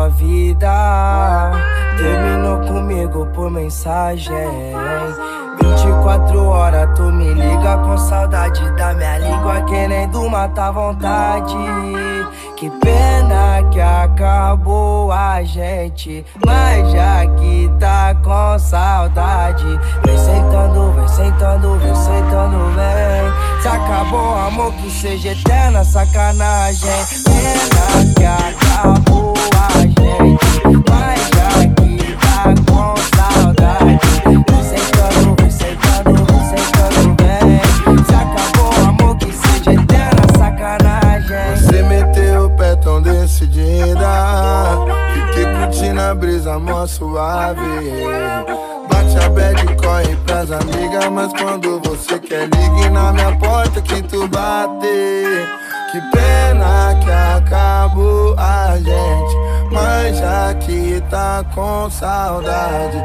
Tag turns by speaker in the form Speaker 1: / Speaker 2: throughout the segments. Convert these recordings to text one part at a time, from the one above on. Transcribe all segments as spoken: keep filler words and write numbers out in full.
Speaker 1: tua vida. Terminou comigo por mensagem. vinte e quatro horas tu me liga com saudade da minha língua, querendo matar vontade. Que pena que acabou a gente, mas já que tá com saudade, vem sentando, vem sentando, vem sentando, vem. Se acabou amor, que seja eterna sacanagem. Pena que acabou a gente, mas já que tá com saudade, vem sentando, vem sentando, vem sentando, vem. Se acabou amor, que seja eterna sacanagem.
Speaker 2: Você meteu o pé tão decidida, fiquei curtindo a brisa mó suave. Bate a bad, corre pras amigas, mas quando você quer ligue na minha porta que tu bate. Que pena que acabou a gente, mas já que tá com saudade,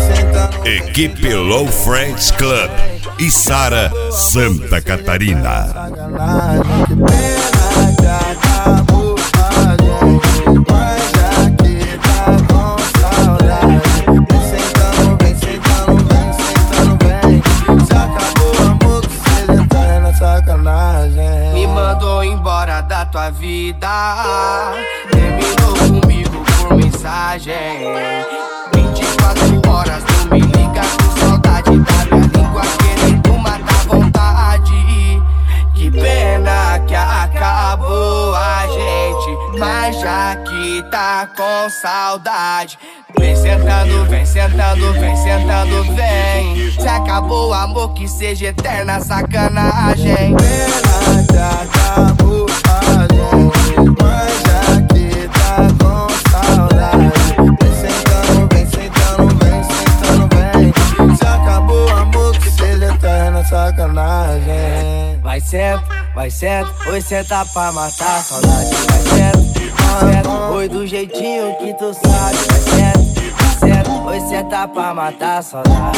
Speaker 3: Equipe Low Friends Club e Sara Santa Catarina.
Speaker 2: Que pena que acabou a gente, mas já que tá com saudade, vem sentando, vem sentando, vem sentando, vem. Se acabou o amor, que seja eterna sacanagem.
Speaker 1: Me mandou embora da tua vida, terminou comigo por mensagem. vinte e quatro horas tu me liga com saudade da minha língua, querendo matar vontade. Que pena que acabou a gente, mas já que tá com saudade, vem sentando, vem sentando, vem sentando, vem. Se acabou o amor, que seja eterna sacanagem.
Speaker 2: Pena que acabou a gente, mas já que tá com saudade, vem sentando, vem sentando, vem sentando, vem. Se acabou o amor, que seja eterna sacanagem.
Speaker 1: Vai senta, vai senta, oi senta pra matar a saudade. Vai senta, vai senta, oi do jeitinho que tu sabe. Vai senta, vai senta, oi senta pra matar a saudade.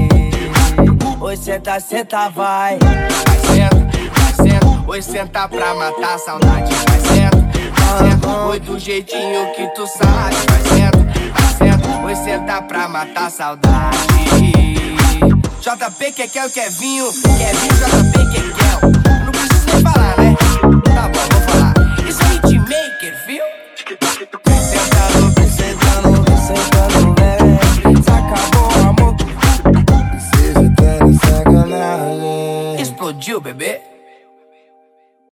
Speaker 1: Oi senta, senta, vai. Vai senta, vai senta, oi senta pra matar a saudade. Vai senta, vai senta, oi do jeitinho que tu sabe. Vai senta, vai senta, oi senta pra matar a saudade. J P que quer o Kevinho, Kevinho J P que quer.